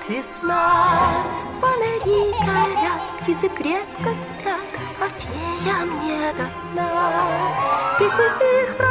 весна. Фонари горят, птицы крепко спят, а феям не до сна. Песни их